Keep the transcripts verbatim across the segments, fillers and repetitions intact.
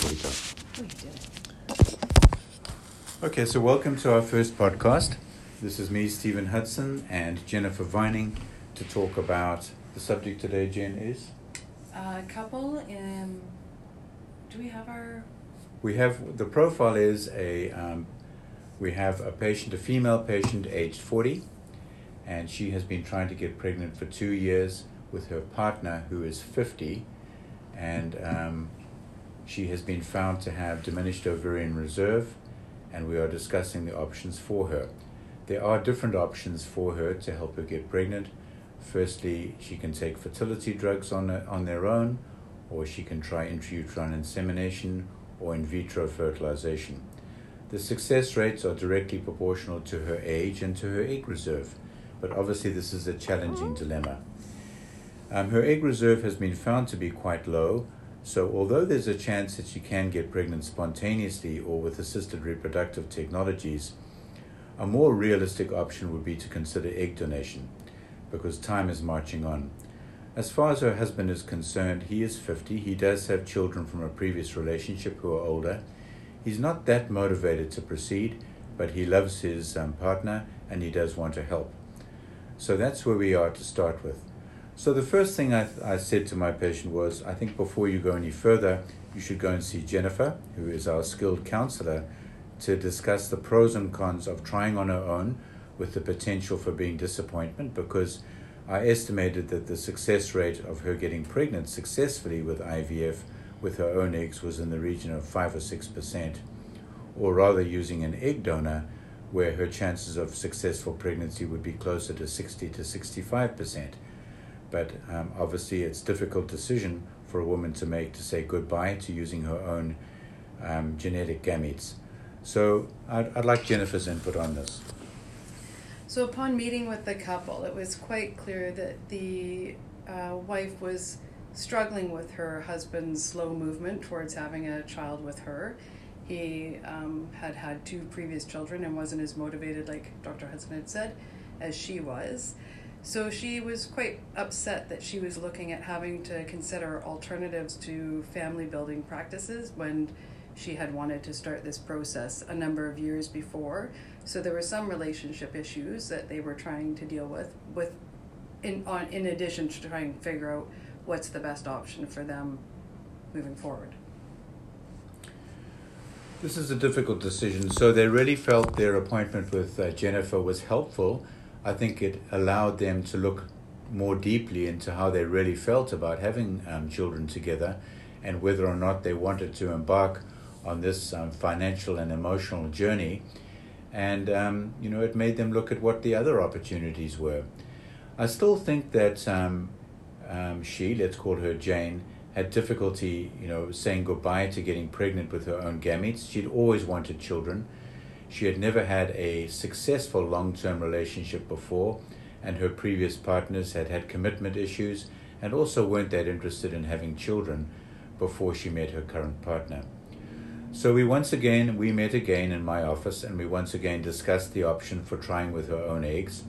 we go. Oh, you did it. Okay, so welcome to our first podcast. This is me, Stephen Hudson, and Jennifer Vining to talk about the subject today. Jen is? A couple in... Do we have our... We have, the profile is a, um, we have a patient, a female patient aged forty, and she has been trying to get pregnant for two years with her partner who is fifty, and um, she has been found to have diminished ovarian reserve, and we are discussing the options for her. There are different options for her to help her get pregnant. Firstly, she can take fertility drugs on, on their own, or she can try intrauterine insemination or in vitro fertilization. The success rates are directly proportional to her age and to her egg reserve, but obviously this is a challenging dilemma. Um, her egg reserve has been found to be quite low, so although there's a chance that she can get pregnant spontaneously or with assisted reproductive technologies, a more realistic option would be to consider egg donation, because time is marching on. As far as her husband is concerned, he is fifty. He does have children from a previous relationship who are older. He's not that motivated to proceed, but he loves his um, partner and he does want to help. So that's where we are to start with. So the first thing I, th- I said to my patient was, I think before you go any further, you should go and see Jennifer, who is our skilled counselor, to discuss the pros and cons of trying on her own with the potential for being disappointment, because I estimated that the success rate of her getting pregnant successfully with I V F with her own eggs was in the region of five or six percent, or rather using an egg donor where her chances of successful pregnancy would be closer to sixty to sixty-five percent. But um, obviously it's a difficult decision for a woman to make, to say goodbye to using her own um, genetic gametes. So I'd, I'd like Jennifer's input on this. So upon meeting with the couple, it was quite clear that the uh, wife was struggling with her husband's slow movement towards having a child with her. He um, had had two previous children and wasn't as motivated, like Doctor Hudson had said, as she was. So she was quite upset that she was looking at having to consider alternatives to family building practices when she had wanted to start this process a number of years before. So there were some relationship issues that they were trying to deal with, with in, on, in addition to trying to figure out what's the best option for them moving forward. This is a difficult decision. So they really felt their appointment with uh, Jennifer was helpful. I think it allowed them to look more deeply into how they really felt about having um, children together, and whether or not they wanted to embark on this um, financial and emotional journey. And, um, you know, it made them look at what the other opportunities were. I still think that um, um, she, let's call her Jane, had difficulty, you know, saying goodbye to getting pregnant with her own gametes. She'd always wanted children. She had never had a successful long-term relationship before, and her previous partners had had commitment issues and also weren't that interested in having children before she met her current partner. So we once again, we met again in my office, and we once again discussed the option for trying with her own eggs.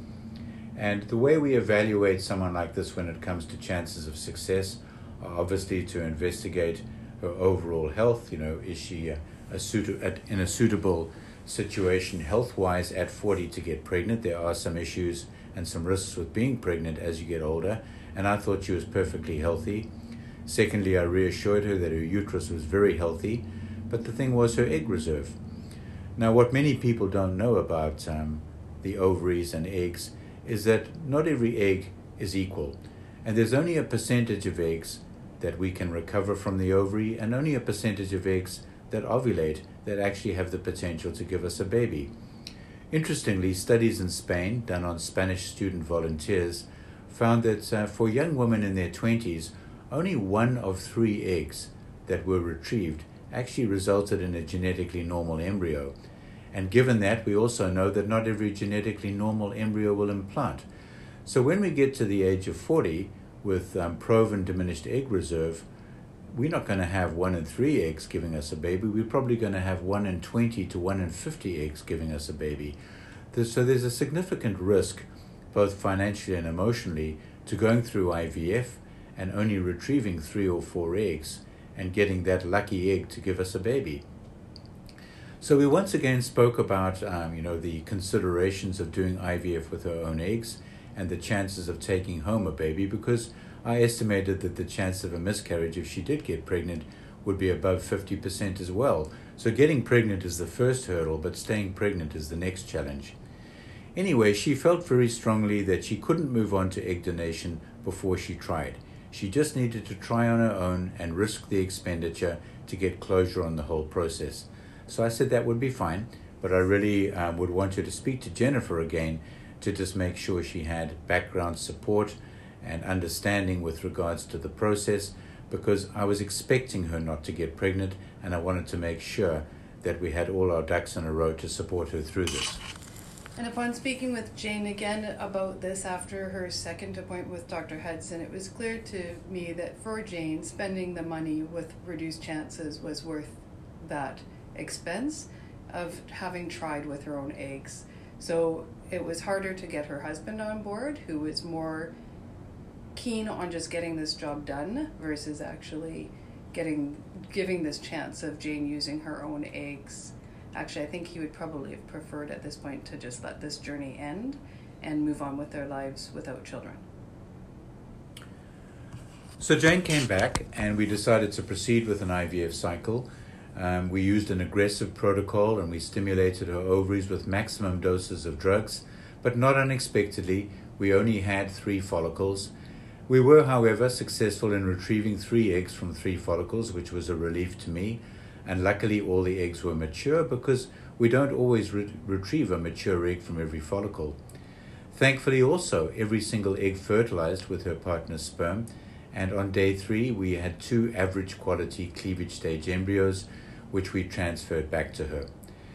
And the way we evaluate someone like this when it comes to chances of success are obviously to investigate her overall health. You know, is she a, a suit- at, in a suitable situation health-wise at forty to get pregnant? There are some issues and some risks with being pregnant as you get older, and I thought she was perfectly healthy. Secondly, I reassured her that her uterus was very healthy, but the thing was her egg reserve. Now, what many people don't know about um, the ovaries and eggs is that not every egg is equal, and there's only a percentage of eggs that we can recover from the ovary, and only a percentage of eggs that ovulate that actually have the potential to give us a baby. Interestingly, studies in Spain done on Spanish student volunteers found that uh, for young women in their twenties, only one of three eggs that were retrieved actually resulted in a genetically normal embryo. And given that, we also know that not every genetically normal embryo will implant. So when we get to the age of forty with um, proven diminished egg reserve, we're not going to have one in three eggs giving us a baby. We're probably going to have one in twenty to one in fifty eggs giving us a baby. So there's a significant risk, both financially and emotionally, to going through I V F and only retrieving three or four eggs and getting that lucky egg to give us a baby. So we once again spoke about, um, you know, the considerations of doing I V F with her own eggs and the chances of taking home a baby, because I estimated that the chance of a miscarriage, if she did get pregnant, would be above fifty percent as well. So getting pregnant is the first hurdle, but staying pregnant is the next challenge. Anyway, she felt very strongly that she couldn't move on to egg donation before she tried. She just needed to try on her own and risk the expenditure to get closure on the whole process. So I said that would be fine, but I really um, would want her to speak to Jennifer again to just make sure she had background support and understanding with regards to the process, because I was expecting her not to get pregnant and I wanted to make sure that we had all our ducks in a row to support her through this. And upon speaking with Jane again about this after her second appointment with Doctor Hudson, it was clear to me that for Jane, spending the money with reduced chances was worth that expense of having tried with her own eggs. So it was harder to get her husband on board, who was more keen on just getting this job done versus actually getting giving this chance of Jane using her own eggs. Actually, I think he would probably have preferred at this point to just let this journey end and move on with their lives without children. So Jane came back and we decided to proceed with an I V F cycle. Um, we used an aggressive protocol and we stimulated her ovaries with maximum doses of drugs, but not unexpectedly, we only had three follicles. We were, however, successful in retrieving three eggs from three follicles, which was a relief to me. And luckily all the eggs were mature, because we don't always re- retrieve a mature egg from every follicle. Thankfully also, every single egg fertilized with her partner's sperm, and on day three we had two average quality cleavage stage embryos, which we transferred back to her.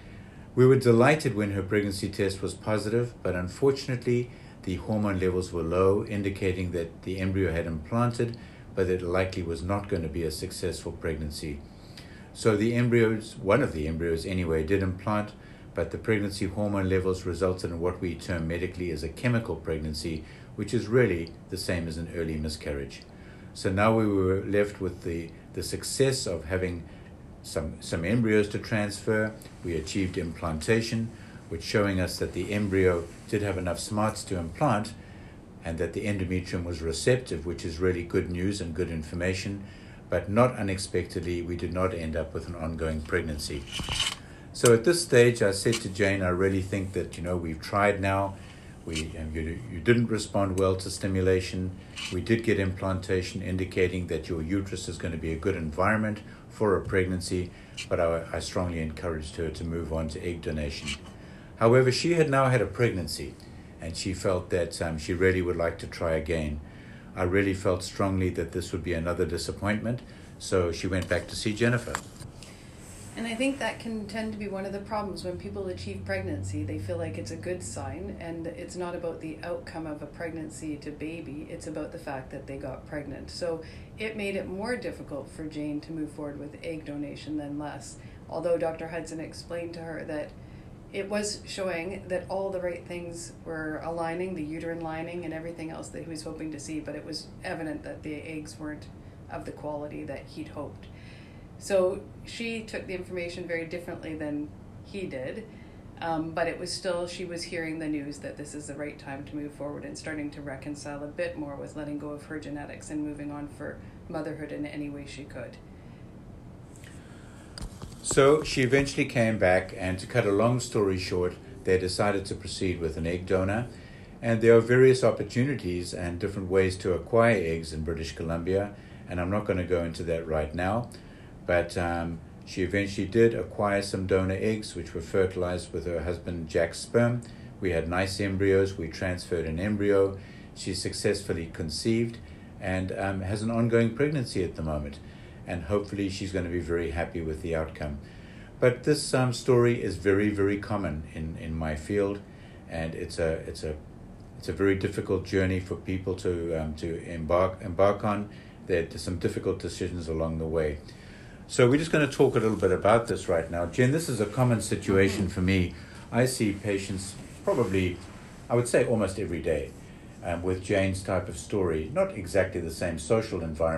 We were delighted when her pregnancy test was positive, but unfortunately the hormone levels were low, indicating that the embryo had implanted, but it likely was not going to be a successful pregnancy. So the embryos, one of the embryos anyway, did implant, but the pregnancy hormone levels resulted in what we term medically as a chemical pregnancy, which is really the same as an early miscarriage. So now we were left with the, the success of having some, some embryos to transfer. We achieved implantation, which showing us that the embryo did have enough smarts to implant and that the endometrium was receptive, which is really good news and good information. But not unexpectedly, we did not end up with an ongoing pregnancy. So at this stage, I said to Jane, I really think that, you know, we've tried now. We, um, you, you didn't respond well to stimulation. We did get implantation indicating that your uterus is going to be a good environment for a pregnancy, but I, I strongly encouraged her to move on to egg donation. However, she had now had a pregnancy, and she felt that um, she really would like to try again. I really felt strongly that this would be another disappointment, so she went back to see Jennifer. And I think that can tend to be one of the problems when people achieve pregnancy. They feel like it's a good sign, and it's not about the outcome of a pregnancy to baby, it's about the fact that they got pregnant. So it made it more difficult for Jane to move forward with egg donation than less, although Doctor Hudson explained to her that it was showing that all the right things were aligning, the uterine lining and everything else that he was hoping to see, but it was evident that the eggs weren't of the quality that he'd hoped. So she took the information very differently than he did, um, but it was still, she was hearing the news that this is the right time to move forward and starting to reconcile a bit more with letting go of her genetics and moving on for motherhood in any way she could. So she eventually came back, and to cut a long story short, they decided to proceed with an egg donor. And there are various opportunities and different ways to acquire eggs in British Columbia, and I'm not going to go into that right now. But um, she eventually did acquire some donor eggs, which were fertilized with her husband Jack's sperm. We had nice embryos. We transferred an embryo. She successfully conceived and um, has an ongoing pregnancy at the moment. And hopefully she's going to be very happy with the outcome. But this um, story is very, very common in, in my field, and it's a it's a it's a very difficult journey for people to um, to embark embark on. There's some difficult decisions along the way. So we're just going to talk a little bit about this right now. Jen, this is a common situation for me. I see patients probably, I would say almost every day, um, with Jane's type of story. Not exactly the same social environment,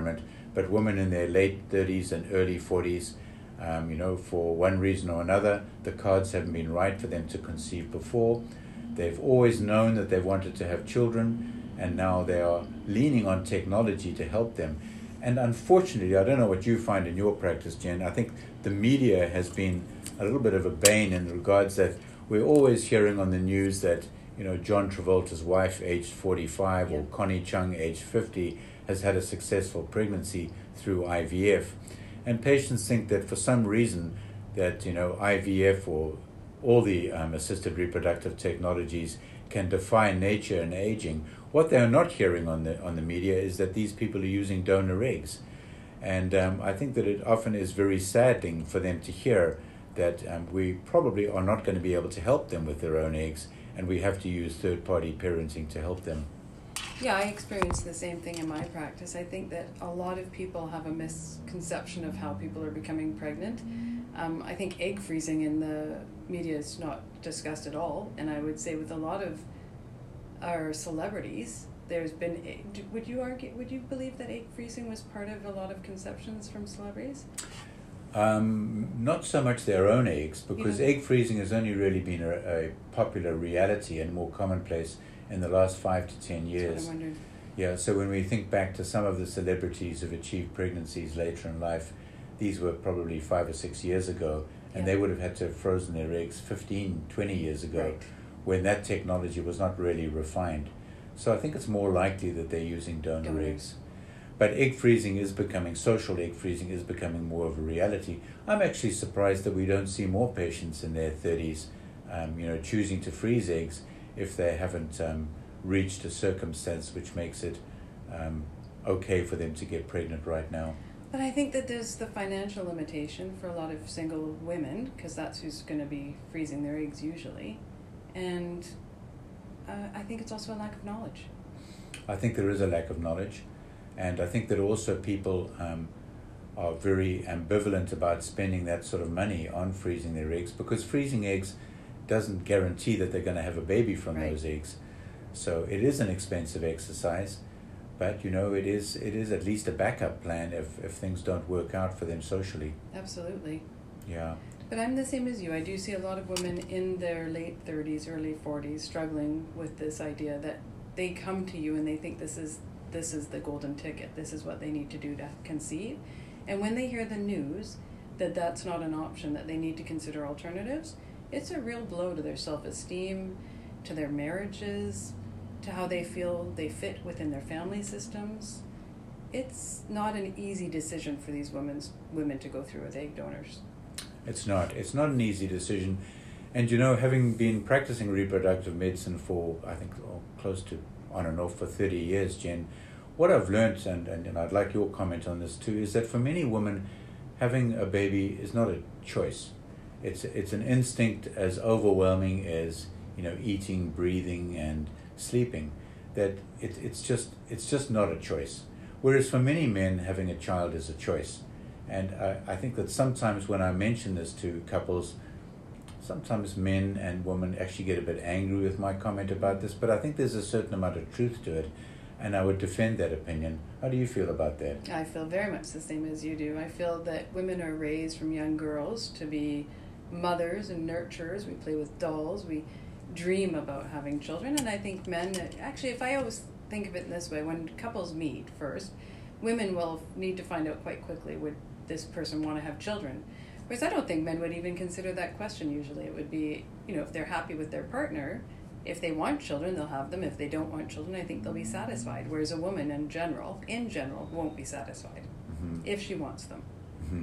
but women in their late thirties and early forties, um, you know, for one reason or another, the cards haven't been right for them to conceive before. They've always known that they wanted to have children, and now they are leaning on technology to help them. And unfortunately, I don't know what you find in your practice, Jen, I think the media has been a little bit of a bane in regards that we're always hearing on the news that, you know, John Travolta's wife, aged forty-five, yeah. or Connie Chung, aged fifty, has had a successful pregnancy through I V F. And patients think that for some reason that, you know, I V F or all the um, assisted reproductive technologies can defy nature and aging. What they're not hearing on the on the media is that these people are using donor eggs. And um, I think that it often is very saddening for them to hear that um, we probably are not going to be able to help them with their own eggs, and we have to use third-party parenting to help them. Yeah, I experience the same thing in my practice. I think that a lot of people have a misconception of how people are becoming pregnant. Um, I think egg freezing in the media is not discussed at all, and I would say with a lot of our celebrities, there's been, would you argue, would you believe that egg freezing was part of a lot of conceptions from celebrities? Um, not so much their own eggs, because yeah. egg freezing has only really been a, a popular reality and more commonplace in the last five to ten years. That's what I wondered. Yeah, so when we think back to some of the celebrities who've achieved pregnancies later in life, these were probably five or six years ago, and yeah. they would have had to have frozen their eggs fifteen, twenty years ago, right. when that technology was not really refined. So I think it's more likely that they're using donor Donors. eggs. But egg freezing is becoming, social egg freezing is becoming more of a reality. I'm actually surprised that we don't see more patients in their thirties, um, you know, choosing to freeze eggs if they haven't um, reached a circumstance which makes it um, okay for them to get pregnant right now. But I think that there's the financial limitation for a lot of single women, because that's who's going to be freezing their eggs usually. And uh, I think it's also a lack of knowledge. I think there is a lack of knowledge. And I think that also people um, are very ambivalent about spending that sort of money on freezing their eggs, because freezing eggs doesn't guarantee that they're going to have a baby from right. those eggs. So it is an expensive exercise, but you know, it is it is at least a backup plan if, if things don't work out for them socially. Absolutely. Yeah. But I'm the same as you. I do see a lot of women in their late thirties, early forties struggling with this idea that they come to you and they think this is this is the golden ticket. This is what they need to do to conceive. And when they hear the news that that's not an option, that they need to consider alternatives, it's a real blow to their self-esteem, to their marriages, to how they feel they fit within their family systems. It's not an easy decision for these women's, women to go through with egg donors. It's not. It's not an easy decision. And you know, having been practicing reproductive medicine for, I think, oh, close to on and off for thirty years, Jen, what I've learned, and, and, and I'd like your comment on this too, is that for many women, having a baby is not a choice. It's it's an instinct as overwhelming as, you know, eating, breathing, and sleeping. That it it's just it's just not a choice. Whereas for many men, having a child is a choice. And I, I think that sometimes when I mention this to couples, sometimes men and women actually get a bit angry with my comment about this, but I think there's a certain amount of truth to it, and I would defend that opinion. How do you feel about that? I feel very much the same as you do. I feel that women are raised from young girls to be mothers and nurturers. We play with dolls. We dream about having children, and I think men, actually, if I always think of it in this way, when couples meet first, women will need to find out quite quickly, would this person want to have children? Whereas I don't think men would even consider that question usually. It would be, you know, if they're happy with their partner, if they want children, they'll have them. If they don't want children, I think they'll be satisfied. Whereas a woman in general, in general, won't be satisfied mm-hmm. if she wants them. Mm-hmm.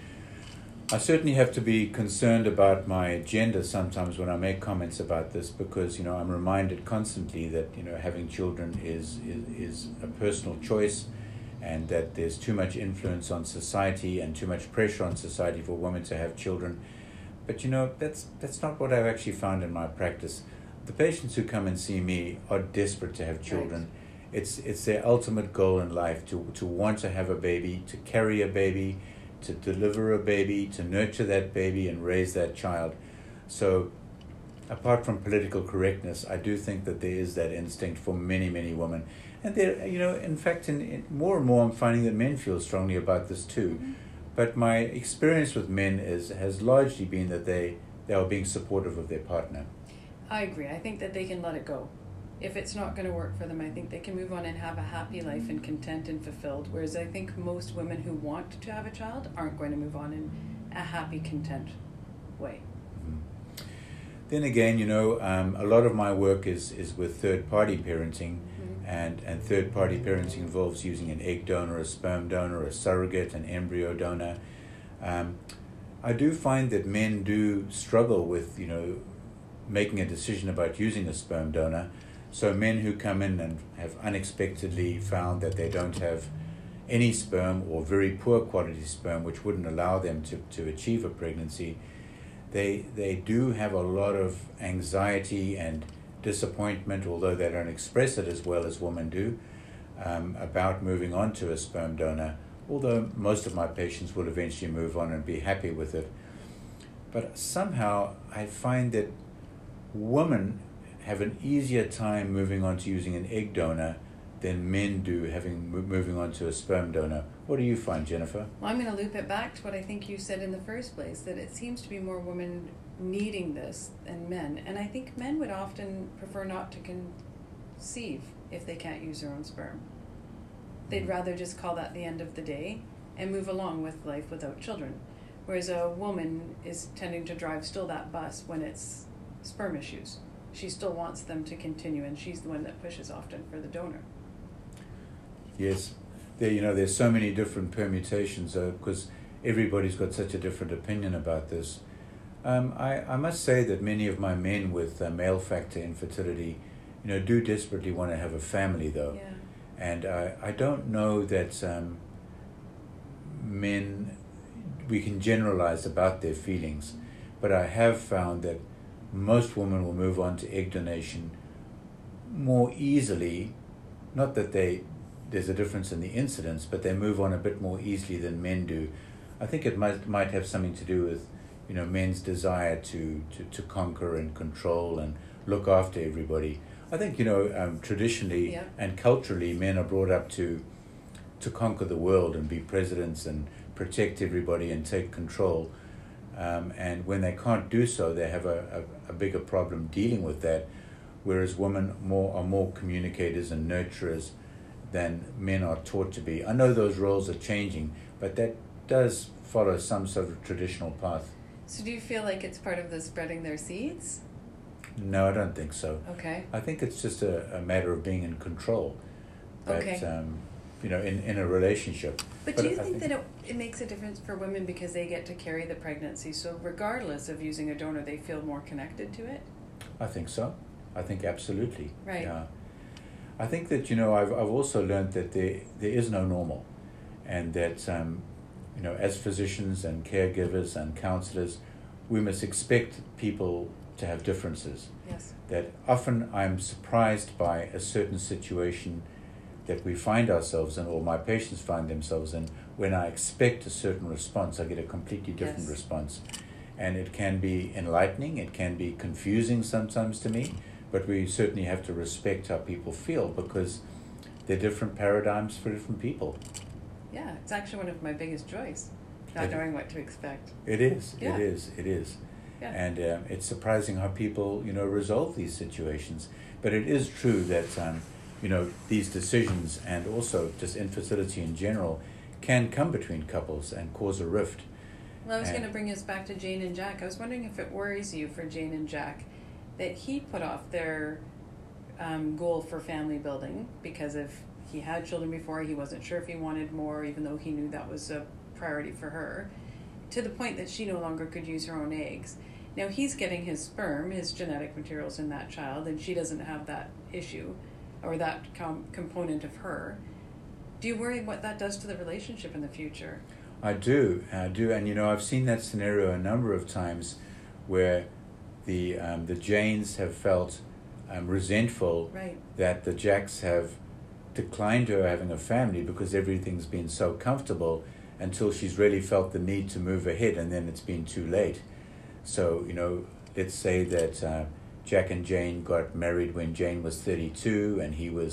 I certainly have to be concerned about my gender sometimes when I make comments about this, because, you know, I'm reminded constantly that, you know, having children is is, is a personal choice, and that there's too much influence on society and too much pressure on society for women to have children. But you know, that's that's not what I've actually found in my practice. The patients who come and see me are desperate to have children. Right. It's it's their ultimate goal in life to, to want to have a baby, to carry a baby, to deliver a baby, to nurture that baby and raise that child. So apart from political correctness, I do think that there is that instinct for many, many women. And there, you know, in fact, in, in more and more, I'm finding that men feel strongly about this too. Mm-hmm. But my experience with men is has largely been that they they are being supportive of their partner. I agree. I think that they can let it go. If it's not going to work for them, I think they can move on and have a happy life and content and fulfilled. Whereas I think most women who want to have a child aren't going to move on in a happy, content way. Mm-hmm. Then again, you know, um, a lot of my work is, is with third-party parenting, mm-hmm. and, and third-party parenting involves using an egg donor, a sperm donor, a surrogate, an embryo donor. Um, I do find that men do struggle with, you know, making a decision about using a sperm donor. So men who come in and have unexpectedly found that they don't have any sperm or very poor quality sperm, which wouldn't allow them to, to achieve a pregnancy, they they do have a lot of anxiety and disappointment, although they don't express it as well as women do, um, about moving on to a sperm donor, although most of my patients will eventually move on and be happy with it. But somehow I find that women have an easier time moving on to using an egg donor than men do having moving on to a sperm donor. What do you find, Jennifer? Well, I'm going to loop it back to what I think you said in the first place, that it seems to be more women needing this than men. And I think men would often prefer not to conceive if they can't use their own sperm. They'd rather just call that the end of the day and move along with life without children. Whereas a woman is tending to drive still that bus when it's sperm issues. She still wants them to continue, and she's the one that pushes often for the donor. Yes, there. You know, there's so many different permutations because uh, everybody's got such a different opinion about this. Um, I I must say that many of my men with uh, male factor infertility, you know, do desperately want to have a family though, Yeah. and I I don't know that um, men we can generalize about their feelings, but I have found that most women will move on to egg donation more easily. Not that they there's a difference in the incidence, but they move on a bit more easily than men do. I think it might might have something to do with, you know, men's desire to, to, to conquer and control and look after everybody. I think, you know, um, traditionally yeah. and culturally, men are brought up to to conquer the world and be presidents and protect everybody and take control. Um, and when they can't do so, they have a, a, a bigger problem dealing with that, whereas women more are more communicators and nurturers than men are taught to be. I know those roles are changing, but that does follow some sort of traditional path. So do you feel like it's part of the spreading their seeds? No, I don't think so. Okay. I think it's just a, a matter of being in control. But, okay. Um, you know, in, in a relationship. But, but do you I think, think that it, it makes a difference for women because they get to carry the pregnancy? So regardless of using a donor, they feel more connected to it? I think so. I think absolutely. Right. Yeah. I think that, you know, I've I've also learned that there there is no normal, and that um, you know, as physicians and caregivers and counselors, we must expect people to have differences. Yes. That often I'm surprised by a certain situation that we find ourselves in, or my patients find themselves in, when I expect a certain response, I get a completely different yes. response. And it can be enlightening, it can be confusing sometimes to me, but we certainly have to respect how people feel because they're different paradigms for different people. Yeah, it's actually one of my biggest joys, not it, knowing what to expect. It is, yeah. it is, it is. Yeah. And uh, it's surprising how people, you know, resolve these situations. But it is true that, um, you know, these decisions and also just infertility in general can come between couples and cause a rift. Well, I was going to bring us back to Jane and Jack. I was wondering if it worries you for Jane and Jack that he put off their um, goal for family building because of he had children before, he wasn't sure if he wanted more, even though he knew that was a priority for her, to the point that she no longer could use her own eggs. Now he's getting his sperm, his genetic materials in that child, and she doesn't have that issue or that com- component of her. Do you worry what that does to the relationship in the future? I do, I do, and you know, I've seen that scenario a number of times where the um, the Janes have felt um, resentful right. that the Jacks have declined her having a family because everything's been so comfortable until she's really felt the need to move ahead, and then it's been too late. So, you know, let's say that uh, Jack and Jane got married when Jane was thirty-two and he was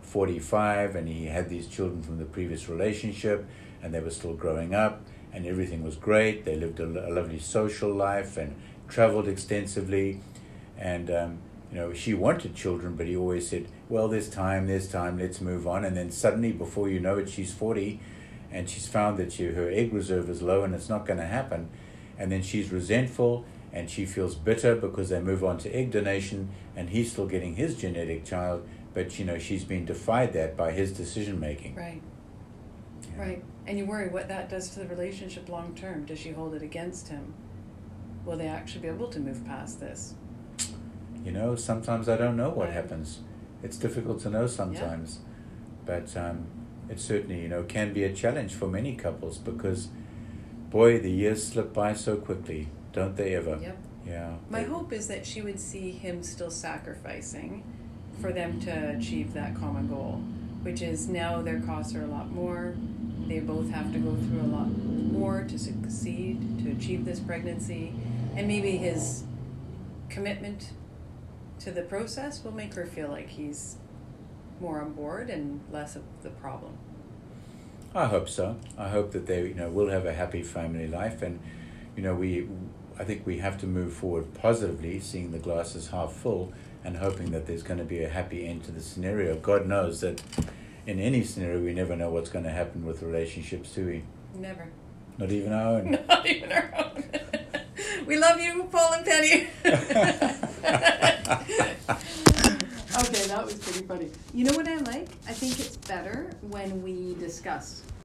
forty-five, and he had these children from the previous relationship, and they were still growing up, and everything was great. They lived a, a lovely social life and traveled extensively, and um, you know, she wanted children, but he always said, well, there's time, there's time, let's move on. And then suddenly, before you know it, she's forty, and she's found that she, her egg reserve is low and it's not going to happen. And then she's resentful, and she feels bitter because they move on to egg donation, and he's still getting his genetic child, but you know, she's been defied that by his decision making. Right. Yeah. Right. And you worry what that does to the relationship long term. Does she hold it against him? Will they actually be able to move past this? You know, sometimes I don't know what Right. happens. It's difficult to know sometimes. But um, it certainly, you know, can be a challenge for many couples because, boy, the years slip by so quickly, don't they ever? Yep. Yeah. My they- hope is that she would see him still sacrificing for them to achieve that common goal, which is now their costs are a lot more. They both have to go through a lot more to succeed, to achieve this pregnancy. And maybe his commitment to the process will make her feel like he's more on board and less of the problem. I hope so. I hope that they, you know, will have a happy family life, and you know, we, I think we have to move forward positively, seeing the glass as half full, and hoping that there's going to be a happy end to the scenario. God knows that in any scenario, we never know what's going to happen with relationships, do we? Never. Not even our own. Not even our own. We love you, Paul and Penny. Okay, that was pretty funny. You know what I like? I think it's better when we discuss